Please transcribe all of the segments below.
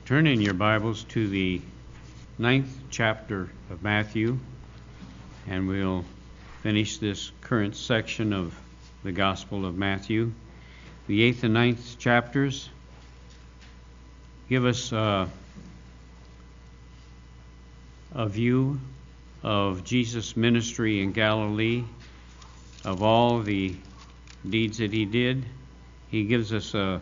Turn in your Bibles to the 9th chapter of Matthew, and we'll finish this current section of the Gospel of Matthew. The 8th and 9th chapters give us a view of Jesus' ministry in Galilee, of all the deeds that he did. He gives us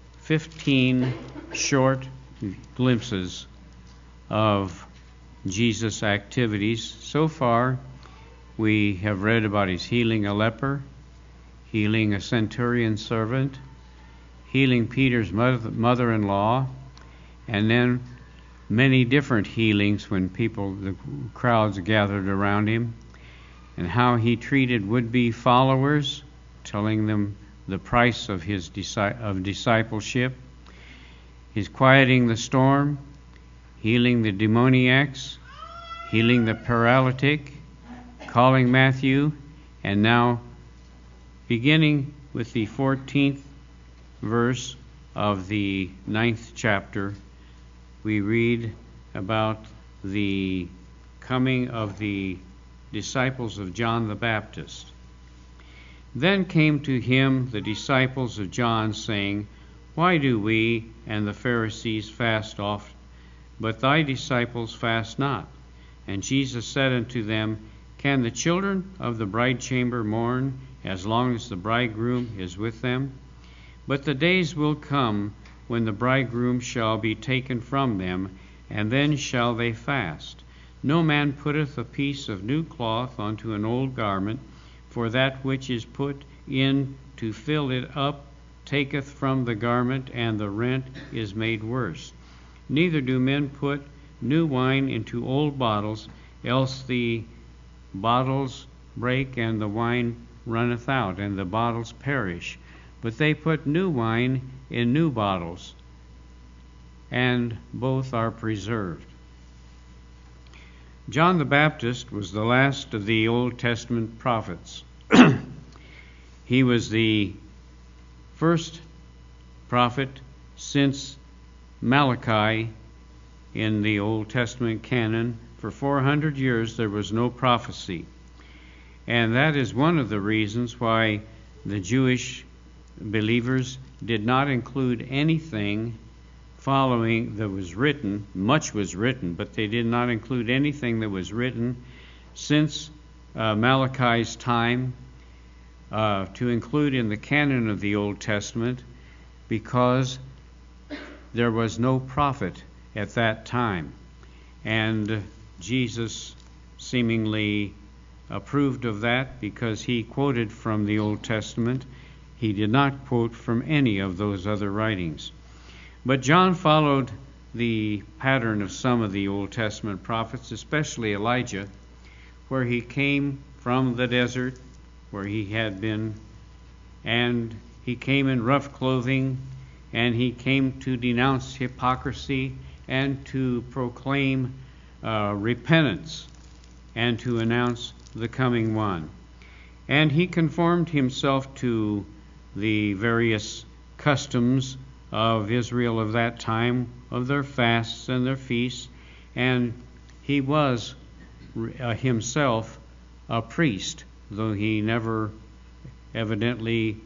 15 short glimpses of Jesus' activities. So far, we have read about his healing a leper, healing a centurion servant, healing Peter's mother-in-law, and then many different healings when the crowds gathered around him, and how he treated would-be followers, telling them the price of his discipleship. He's quieting the storm, healing the demoniacs, healing the paralytic, calling Matthew, and now beginning with the 14th verse of the 9th chapter, we read about the coming of the disciples of John the Baptist. Then came to him the disciples of John, saying, Why do we and the Pharisees fast oft, but thy disciples fast not? And Jesus said unto them, Can the children of the bridechamber mourn as long as the bridegroom is with them? But the days will come when the bridegroom shall be taken from them, and then shall they fast. No man putteth a piece of new cloth unto an old garment, for that which is put in to fill it up taketh from the garment, and the rent is made worse. Neither do men put new wine into old bottles, else the bottles break, and the wine runneth out, and the bottles perish. But they put new wine in new bottles, and both are preserved. John the Baptist was the last of the Old Testament prophets. He was the first prophet since Malachi in the Old Testament canon. For 400 years there was no prophecy. And that is one of the reasons why the Jewish believers did not include anything following that was written. Much was written, but they did not include anything that was written since Malachi's time to include in the canon of the Old Testament, because there was no prophet at that time. And Jesus seemingly approved of that because he quoted from the Old Testament. He did not quote from any of those other writings. But John followed the pattern of some of the Old Testament prophets, especially Elijah, where he came from the desert where he had been, and he came in rough clothing, and he came to denounce hypocrisy and to proclaim repentance and to announce the coming one. And he conformed himself to the various customs of Israel of that time, of their fasts and their feasts, and he was himself a priest, though he never evidently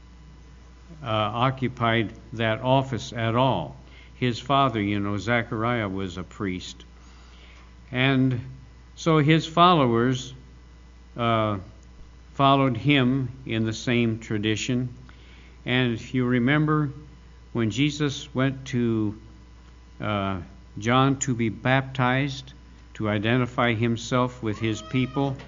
occupied that office at all. His father, Zechariah, was a priest. And so his followers followed him in the same tradition. And if you remember, when Jesus went to John to be baptized, to identify himself with his people,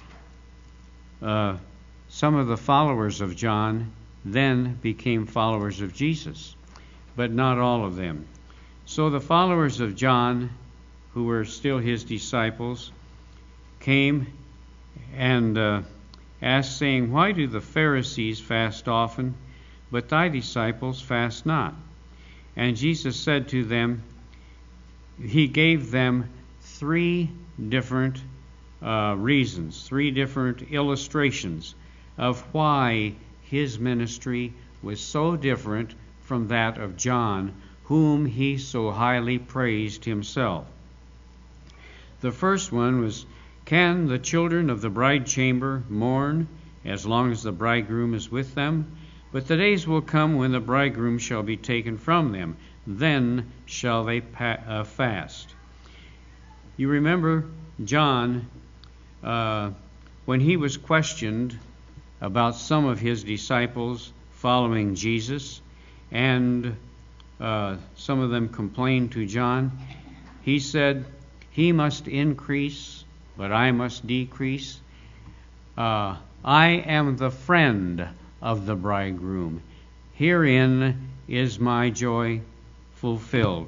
some of the followers of John then became followers of Jesus, but not all of them. So the followers of John, who were still his disciples, came and asked, saying, Why do the Pharisees fast often, but thy disciples fast not? And Jesus said to them, he gave them three different reasons, three different illustrations of why his ministry was so different from that of John, whom he so highly praised himself. The first one was, can the children of the bride chamber mourn as long as the bridegroom is with them? But the days will come when the bridegroom shall be taken from them. Then shall they fast. You remember John, when he was questioned about some of his disciples following Jesus, and some of them complained to John, he said, he must increase, but I must decrease. I am the friend of the bridegroom. Herein is my joy fulfilled.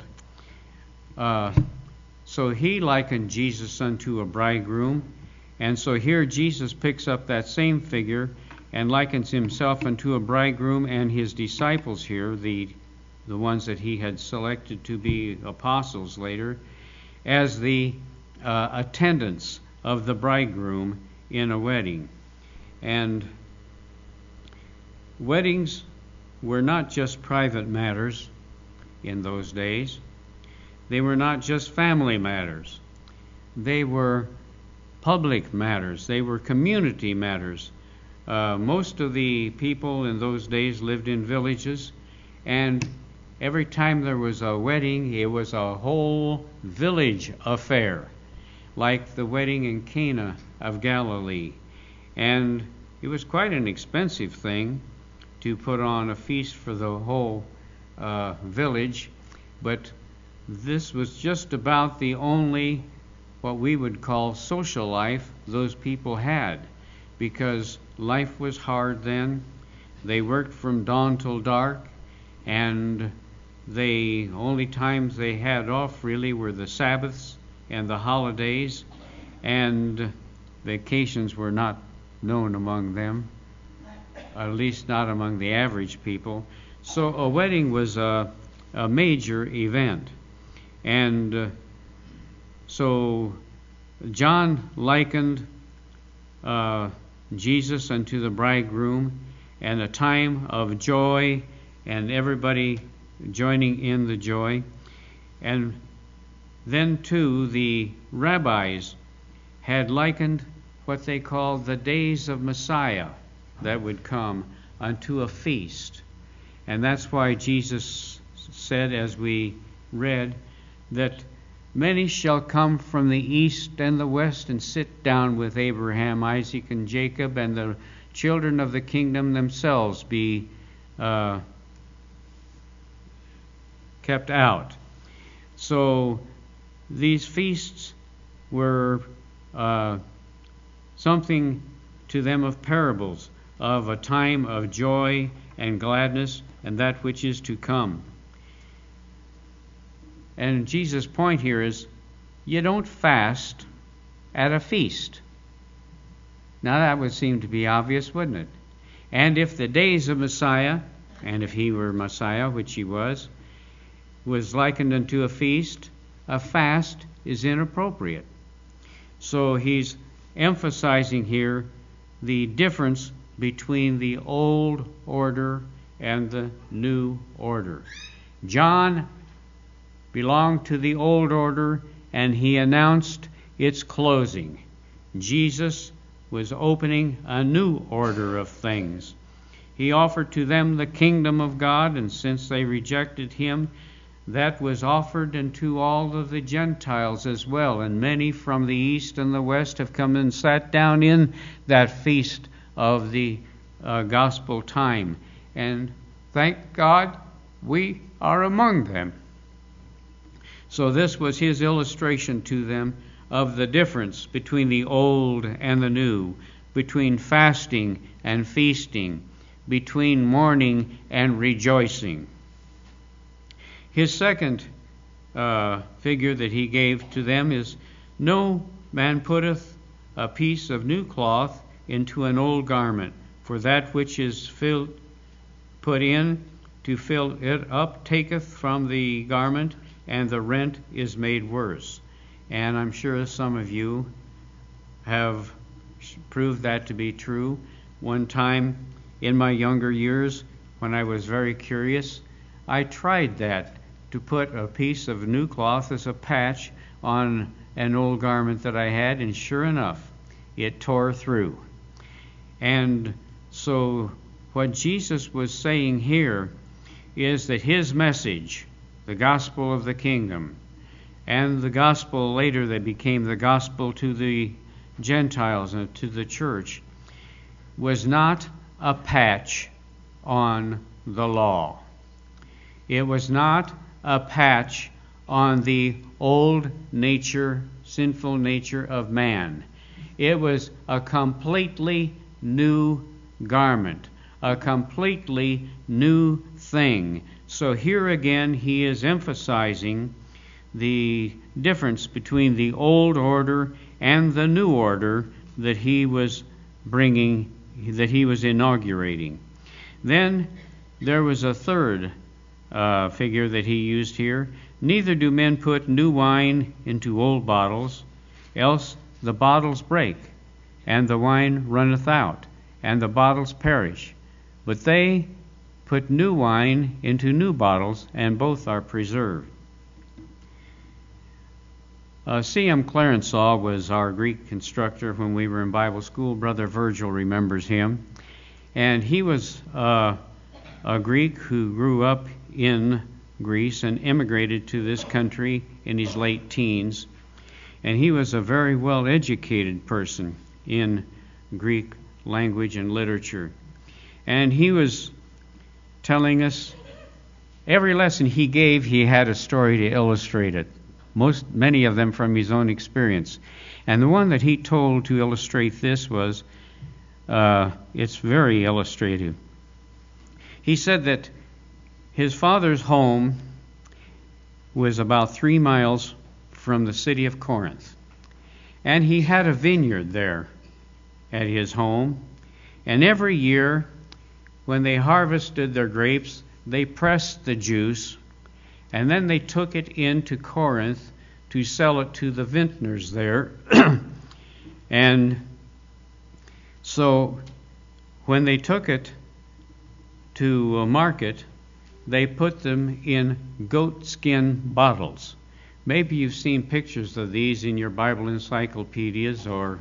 So he likened Jesus unto a bridegroom. And so here Jesus picks up that same figure and likens himself unto a bridegroom, and his disciples here, the ones that he had selected to be apostles later, as the attendants of the bridegroom in a wedding. And weddings were not just private matters in those days. They were not just family matters. They were public matters. They were community matters. Most of the people in those days lived in villages, and every time there was a wedding, it was a whole village affair, like the wedding in Cana of Galilee. And it was quite an expensive thing to put on a feast for the whole village, but this was just about the only what we would call social life those people had, because life was hard then. They worked from dawn till dark, and the only times they had off really were the Sabbaths and the holidays, and vacations were not known among them, at least not among the average people. So a wedding was a major event. And so John likened Jesus unto the bridegroom, and a time of joy and everybody joining in the joy. And then too the rabbis had likened what they called the days of Messiah that would come unto a feast. And that's why Jesus said, as we read, that many shall come from the east and the west and sit down with Abraham, Isaac, and Jacob, and the children of the kingdom themselves be kept out. So these feasts were something to them of parables, of a time of joy and gladness and that which is to come. And Jesus' point here is, you don't fast at a feast. Now that would seem to be obvious, wouldn't it? And if the days of Messiah, and if he were Messiah, which he was likened unto a feast, a fast is inappropriate. So he's emphasizing here the difference between the old order and the new order. John belonged to the old order, and he announced its closing. Jesus was opening a new order of things. He offered to them the kingdom of God, and since they rejected him, that was offered unto all of the Gentiles as well. And many from the east and the west have come and sat down in that feast of the gospel time. And thank God we are among them. So this was his illustration to them of the difference between the old and the new, between fasting and feasting, between mourning and rejoicing. His second figure that he gave to them is, no man putteth a piece of new cloth into an old garment, for that which is put in to fill it up taketh from the garment, and the rent is made worse. And I'm sure some of you have proved that to be true. One time in my younger years, when I was very curious, I tried that, to put a piece of new cloth as a patch on an old garment that I had, and sure enough, it tore through. And so what Jesus was saying here is that his message, the gospel of the kingdom, and the gospel later that became the gospel to the Gentiles and to the church, was not a patch on the law. It was not a patch on the old nature, sinful nature of man. It was a completely new garment, a completely new thing. So here again he is emphasizing the difference between the old order and the new order that he was bringing, that he was inaugurating. Then there was a third figure that he used here. Neither do men put new wine into old bottles, else the bottles break, and the wine runneth out, and the bottles perish. But they put new wine into new bottles, and both are preserved. C.M. Clarensaw was our Greek instructor when we were in Bible school. Brother Virgil remembers him. And he was a Greek who grew up in Greece and immigrated to this country in his late teens. And he was a very well-educated person in Greek language and literature. And he was telling us, every lesson he gave, he had a story to illustrate it. Many of them from his own experience. And the one that he told to illustrate this was, it's very illustrative. He said that his father's home was about 3 miles from the city of Corinth. And he had a vineyard there at his home. And every year, when they harvested their grapes, they pressed the juice, and then they took it into Corinth to sell it to the vintners there. And so when they took it to market, they put them in goat skin bottles. Maybe you've seen pictures of these in your Bible encyclopedias or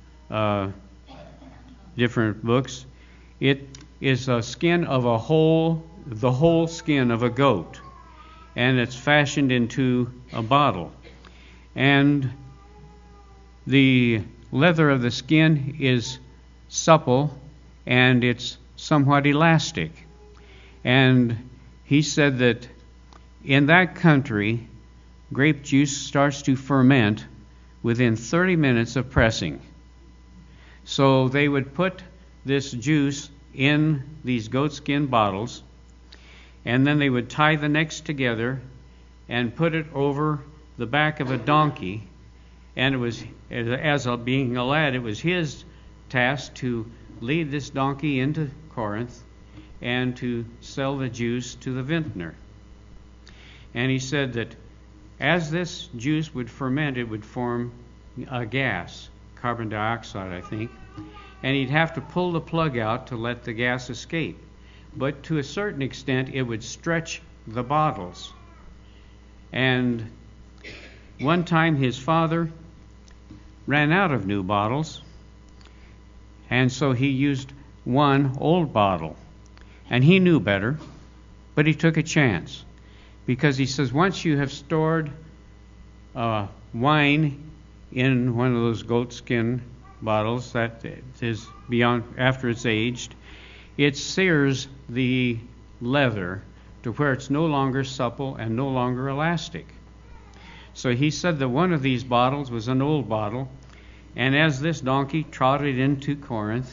different books. It is a skin of the whole skin of a goat, and it's fashioned into a bottle. And the leather of the skin is supple and it's somewhat elastic. And he said that in that country, grape juice starts to ferment within 30 minutes of pressing. So they would put this juice in these goatskin bottles, and then they would tie the necks together and put it over the back of a donkey. And it was, being a lad, it was his task to lead this donkey into Corinth and to sell the juice to the vintner. And he said that as this juice would ferment, it would form a gas, carbon dioxide, I think, and he'd have to pull the plug out to let the gas escape. But to a certain extent, it would stretch the bottles. And one time his father ran out of new bottles, and so he used one old bottle. And he knew better, but he took a chance. Because he says, once you have stored wine in one of those goatskin bottles that is beyond, after it's aged, it sears the leather to where it's no longer supple and no longer elastic. So he said that one of these bottles was an old bottle, and as this donkey trotted into Corinth,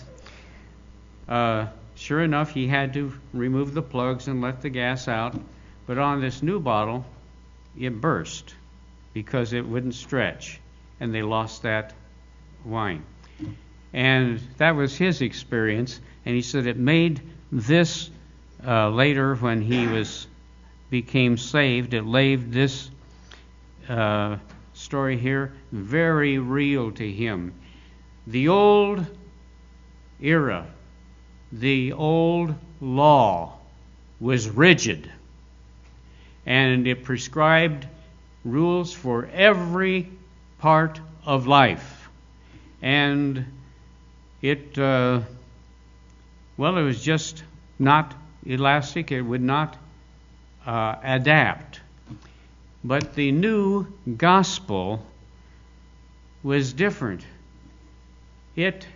sure enough, he had to remove the plugs and let the gas out. But on this new bottle, it burst because it wouldn't stretch, and they lost that wine. And that was his experience, and he said it made this later when he became saved, it made this story here very real to him. The old era, the old law was rigid, and it prescribed rules for every part of life. And it was just not elastic. It would not adapt. But the new gospel was different. It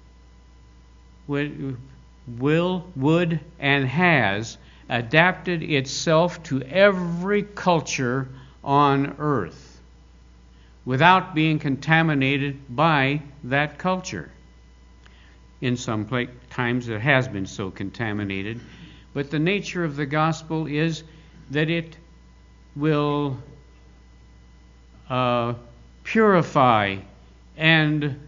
would, and has adapted itself to every culture on earth without being contaminated by that culture. In some times it has been so contaminated, but the nature of the gospel is that it will purify and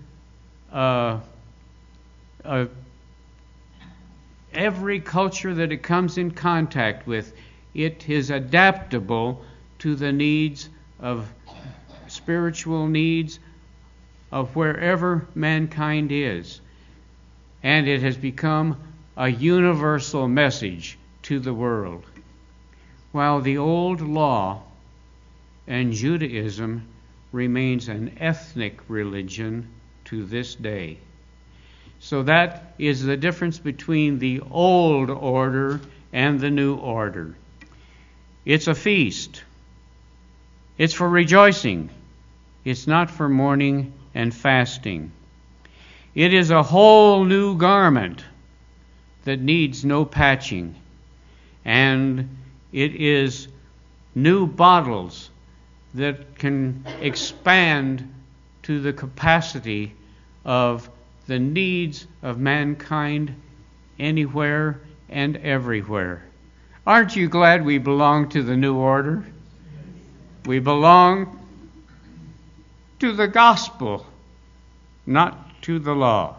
every culture that it comes in contact with. It is adaptable to the needs of spiritual needs of wherever mankind is. And it has become a universal message to the world. While the old law and Judaism remains an ethnic religion to this day. So that is the difference between the old order and the new order. It's a feast. It's for rejoicing. It's not for mourning and fasting. It is a whole new garment that needs no patching. And it is new bottles that can expand to the capacity of the needs of mankind anywhere and everywhere. Aren't you glad we belong to the new order? We belong to the gospel, not to the law.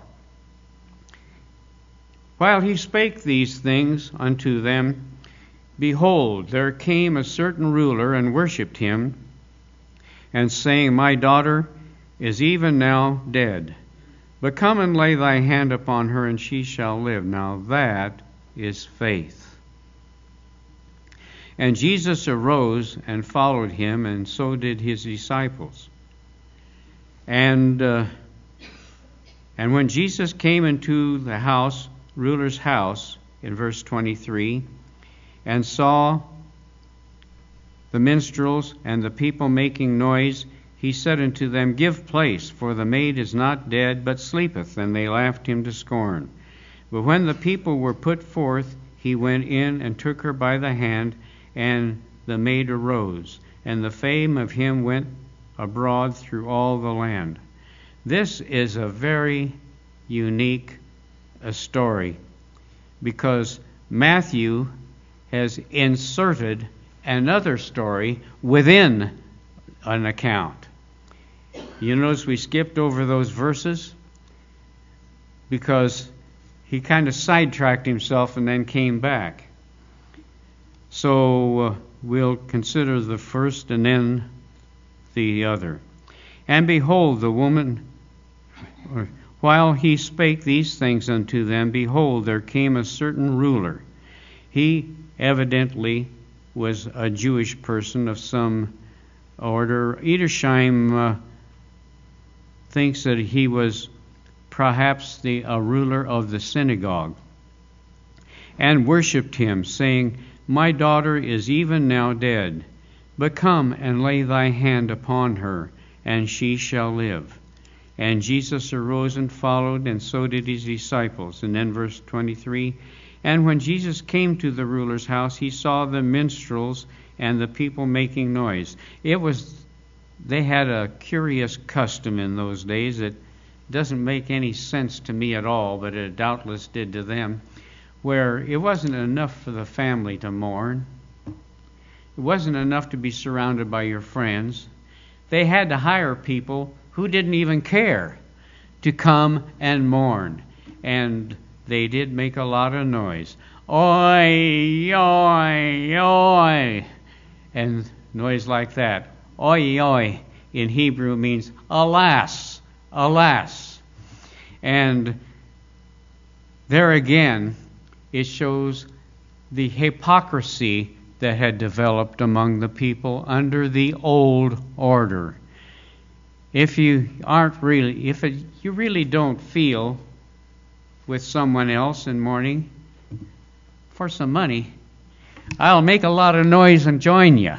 While he spake these things unto them, behold, there came a certain ruler and worshipped him, and saying, My daughter is even now dead, but come and lay thy hand upon her, and she shall live. Now that is faith. And Jesus arose and followed him, and so did his disciples. And when Jesus came into the house, ruler's house, in verse 23, and saw the minstrels and the people making noise, he said unto them, Give place, for the maid is not dead, but sleepeth. And they laughed him to scorn. But when the people were put forth, he went in and took her by the hand, and the maid arose. And the fame of him went abroad through all the land. This is a very unique story, because Matthew has inserted another story within an account. You notice we skipped over those verses because he kind of sidetracked himself and then came back. So we'll consider the first and then the other. And behold, the woman, while he spake these things unto them, behold, there came a certain ruler. He evidently was a Jewish person of some order. Edersheim thinks that he was perhaps a ruler of the synagogue, and worshipped him, saying, My daughter is even now dead, but come and lay thy hand upon her, and she shall live. And Jesus arose and followed, and so did his disciples. And then verse 23, And when Jesus came to the ruler's house, he saw the minstrels and the people making noise. They had a curious custom in those days that doesn't make any sense to me at all, but it doubtless did to them, where it wasn't enough for the family to mourn. It wasn't enough to be surrounded by your friends. They had to hire people who didn't even care to come and mourn. And they did make a lot of noise. Oi, oi, oi. And noise like that. Oi, oi in Hebrew means alas, alas. And there again, it shows the hypocrisy that had developed among the people under the old order. If you really don't feel with someone else in mourning for some money, I'll make a lot of noise and join you.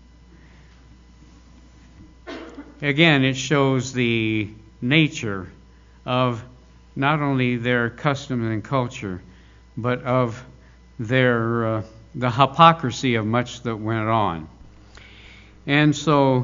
Again, it shows the nature of not only their custom and culture, but of their the hypocrisy of much that went on. And so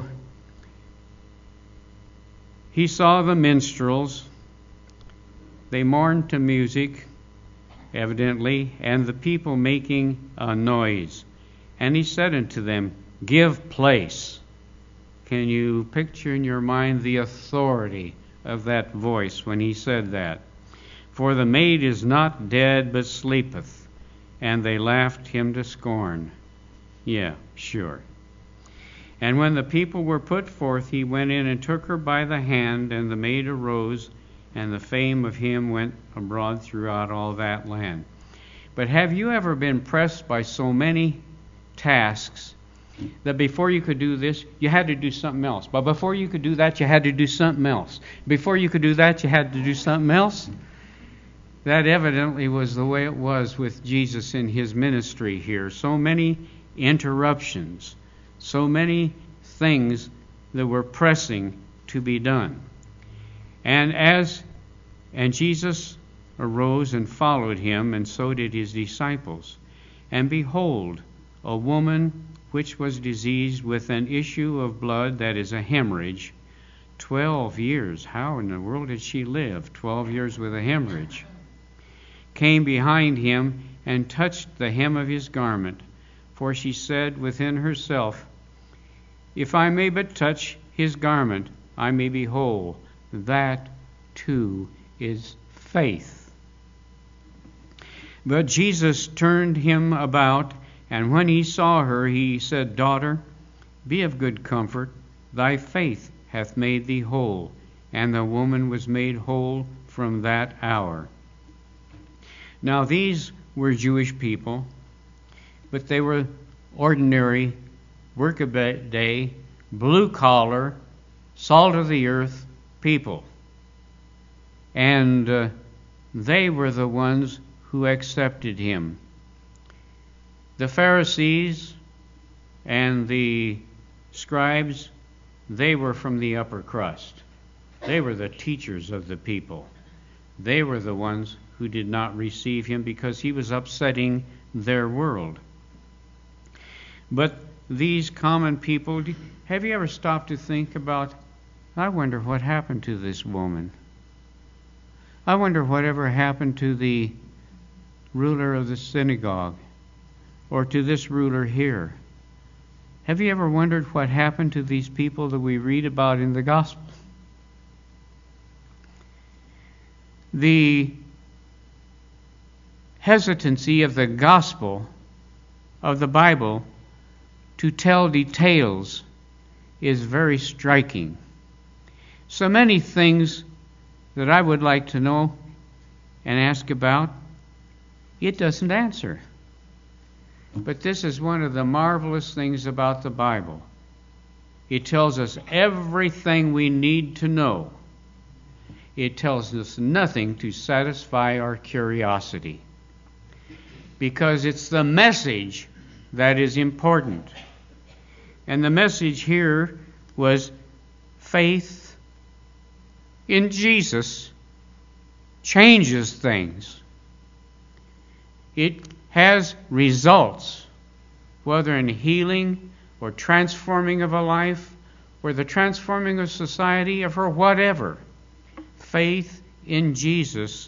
he saw the minstrels. They mourned to music, evidently, and the people making a noise. And he said unto them, Give place. Can you picture in your mind the authority of that voice when he said that? For the maid is not dead, but sleepeth. And they laughed him to scorn. Yeah, sure. And when the people were put forth, he went in and took her by the hand, and the maid arose, and the fame of him went abroad throughout all that land. But have you ever been pressed by so many tasks that before you could do this, you had to do something else? But before you could do that, you had to do something else. Before you could do that, you had to do something else? That evidently was the way it was with Jesus in his ministry here. So many interruptions, so many things that were pressing to be done. And Jesus arose and followed him, and so did his disciples. And behold, a woman which was diseased with an issue of blood, that is a hemorrhage, 12 years. How in the world did she live 12 years with a hemorrhage? Came behind him and touched the hem of his garment. For she said within herself, If I may but touch his garment, I may be whole. That too is faith. But Jesus turned him about, and when he saw her, he said, Daughter, be of good comfort. Thy faith hath made thee whole. And the woman was made whole from that hour. Now these were Jewish people, but they were ordinary, workaday, blue-collar, salt of the earth people. And they were the ones who accepted him. The Pharisees and the scribes, they were from the upper crust. They were the teachers of the people. They were the ones who did not receive him because he was upsetting their world. But these common people, have you ever stopped to think about, I wonder what happened to this woman? I wonder whatever happened to the ruler of the synagogue or to this ruler here. Have you ever wondered what happened to these people that we read about in the gospel? The hesitancy of the gospel of the Bible to tell details is very striking. So many things that I would like to know and ask about, it doesn't answer. But this is one of the marvelous things about the Bible. It tells us everything we need to know. It tells us nothing to satisfy our curiosity, because it's the message that is important. And the message here was faith in Jesus changes things. It has results, whether in healing or transforming of a life or the transforming of society or for whatever. Faith in Jesus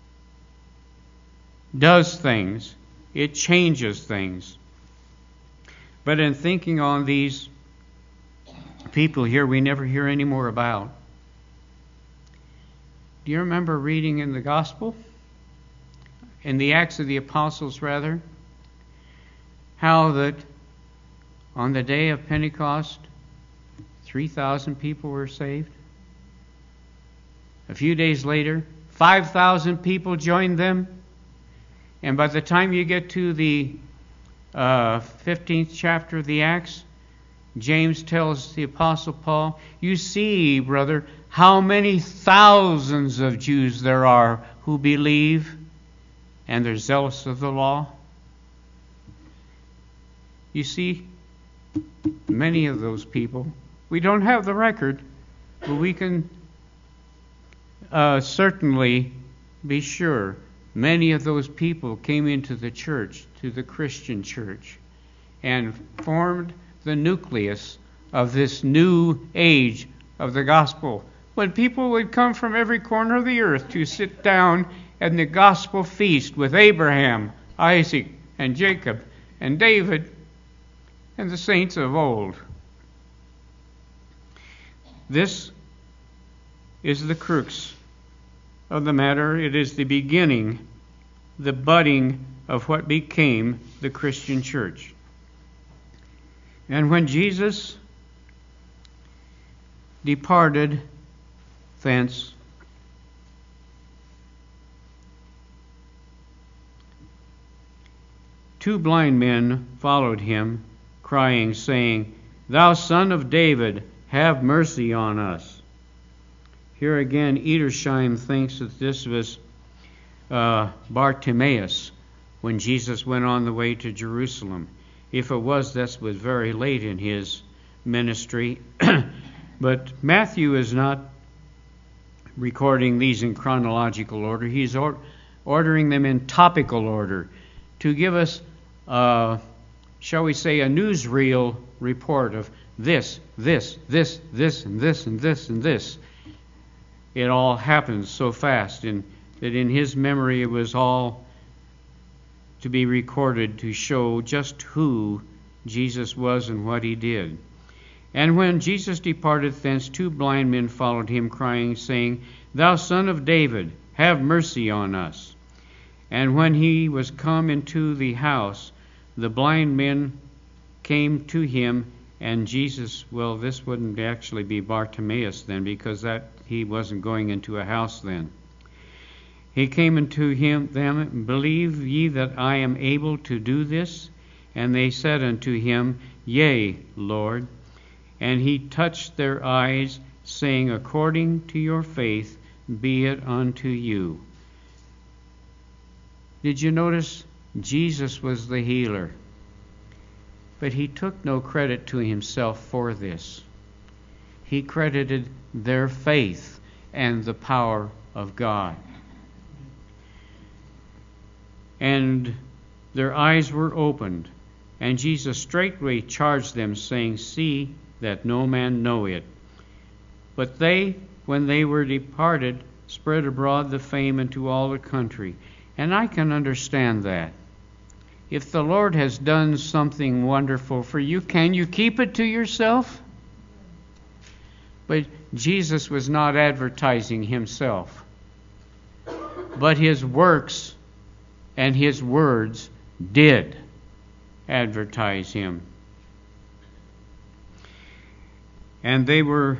does things. It changes things. But in thinking on these people here we never hear any more about, do you remember reading in the Gospel, in the Acts of the Apostles rather, how that on the day of Pentecost 3,000 people were saved? A few days later, 5,000 people joined them. And by the time you get to the 15th chapter of the Acts, James tells the Apostle Paul, you see, brother, how many thousands of Jews there are who believe and they're zealous of the law. You see, many of those people, we don't have the record, but we can certainly be sure many of those people came into the church, to the Christian church, and formed the nucleus of this new age of the gospel, when people would come from every corner of the earth to sit down at the gospel feast with Abraham, Isaac, and Jacob, and David, and the saints of old. This is the crux of the matter. It is the beginning, the budding of what became the Christian church. And when Jesus departed thence, two blind men followed him, crying, saying, Thou Son of David, have mercy on us. Here again, Edersheim thinks that this was Bartimaeus when Jesus went on the way to Jerusalem. If it was, that was very late in his ministry. But Matthew is not recording these in chronological order. He's ordering them in topical order to give us, shall we say, a newsreel report of this, and this, and this, and this. It all happens so fast, and that in his memory it was all to be recorded to show just who Jesus was and what he did. And when Jesus departed thence, two blind men followed him, crying, saying, Thou Son of David, have mercy on us. And when he was come into the house, the blind men came to him, and Jesus, well, this wouldn't actually be Bartimaeus then, because that he wasn't going into a house then. He came unto them, Believe ye that I am able to do this? And they said unto him, Yea, Lord. And he touched their eyes, saying, According to your faith be it unto you. Did you notice Jesus was the healer? But he took no credit to himself for this. He credited their faith and the power of God. And their eyes were opened, and Jesus straightway charged them, saying, See that no man know it. But they, when they were departed, spread abroad the fame into all the country. And I can understand that. If the Lord has done something wonderful for you, can you keep it to yourself? But Jesus was not advertising himself, but his works and his words did advertise him. And their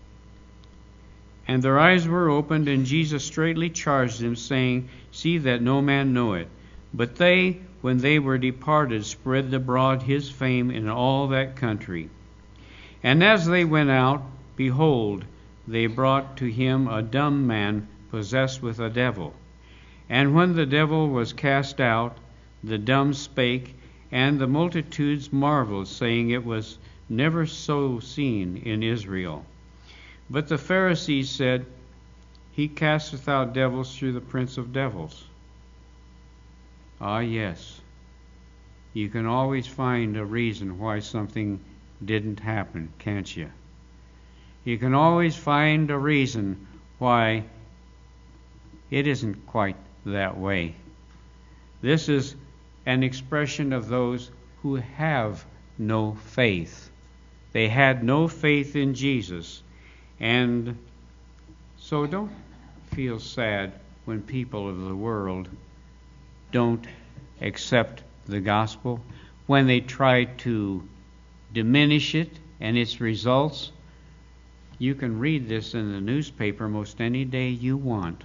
eyes were opened, and Jesus straightly charged them, saying, See that no man know it. But they, when they were departed, spread abroad his fame in all that country. And as they went out, behold, they brought to him a dumb man possessed with a devil. And when the devil was cast out, the dumb spake, and the multitudes marveled, saying, It was never so seen in Israel. But the Pharisees said, He casteth out devils through the prince of devils. Ah, yes. You can always find a reason why something didn't happen, can't you? You can always find a reason why it isn't quite that way. This is an expression of those who have no faith. They had no faith in Jesus. And so don't feel sad when people of the world don't accept the gospel, when they try to diminish it and its results. You can read this in the newspaper most any day you want.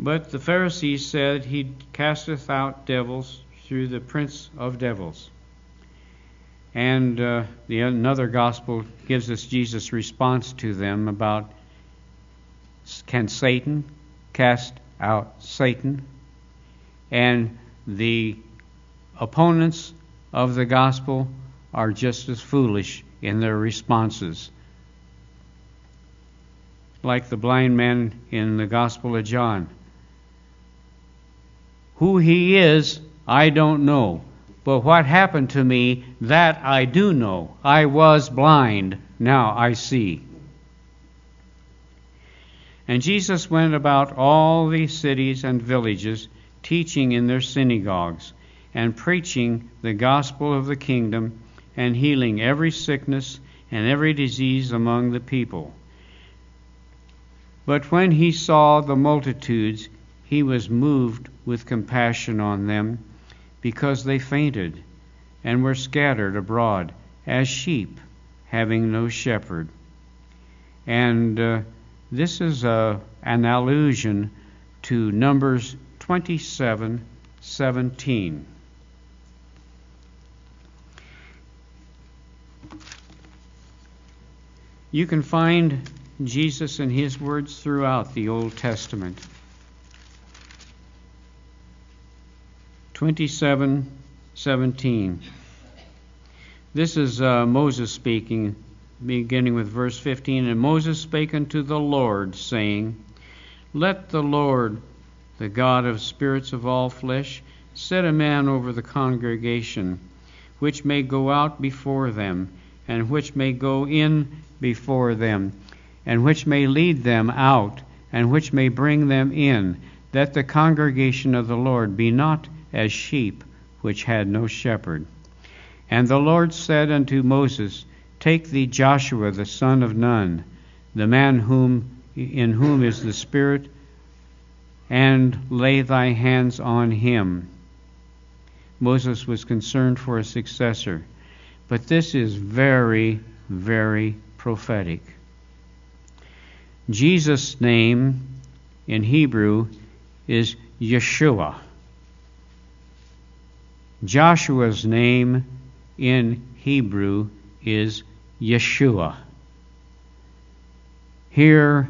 But the Pharisees said, He casteth out devils through the prince of devils. And another gospel gives us Jesus' response to them about, can Satan cast out Satan? And the opponents of the gospel are just as foolish in their responses. Like the blind man in the Gospel of John. Who he is, I don't know. But what happened to me, that I do know. I was blind, now I see. And Jesus went about all the cities and villages, teaching in their synagogues, and preaching the gospel of the kingdom, and healing every sickness and every disease among the people. But when he saw the multitudes, he was moved with compassion on them, because they fainted and were scattered abroad as sheep having no shepherd. And this is an allusion to Numbers 27:17. You can find Jesus and his words throughout the Old Testament. 27:17. This is Moses speaking, beginning with verse 15. And Moses spake unto the Lord, saying, Let the Lord, the God of spirits of all flesh, set a man over the congregation, which may go out before them, and which may go in before them, and which may lead them out, and which may bring them in, that the congregation of the Lord be not as sheep which had no shepherd. And the Lord said unto Moses, Take thee Joshua the son of Nun, the man in whom is the Spirit, and lay thy hands on him. Moses was concerned for a successor, but this is very, very prophetic. Jesus' name in Hebrew is Yeshua. Joshua's name in Hebrew is Yeshua. Here,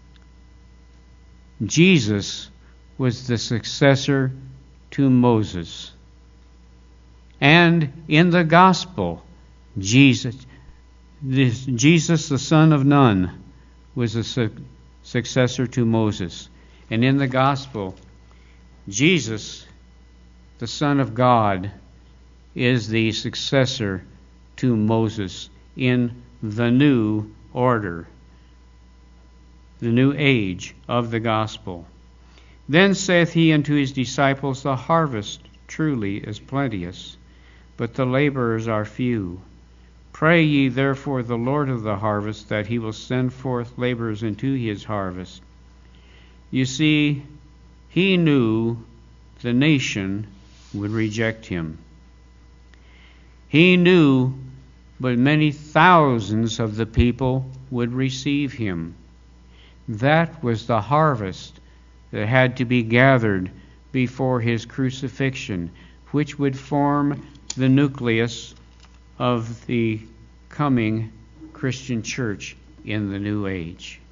Jesus was the successor to Moses. And in the gospel, Jesus the son of Nun, was a successor to Moses. And in the gospel, Jesus, the Son of God, is the successor to Moses in the new order, the new age of the gospel. Then saith he unto his disciples, The harvest truly is plenteous, but the laborers are few. Pray ye therefore the Lord of the harvest, that he will send forth laborers into his harvest. You see, he knew the nation would reject him. He knew, but many thousands of the people would receive him. That was the harvest that had to be gathered before his crucifixion, which would form the nucleus of the coming Christian church in the new age.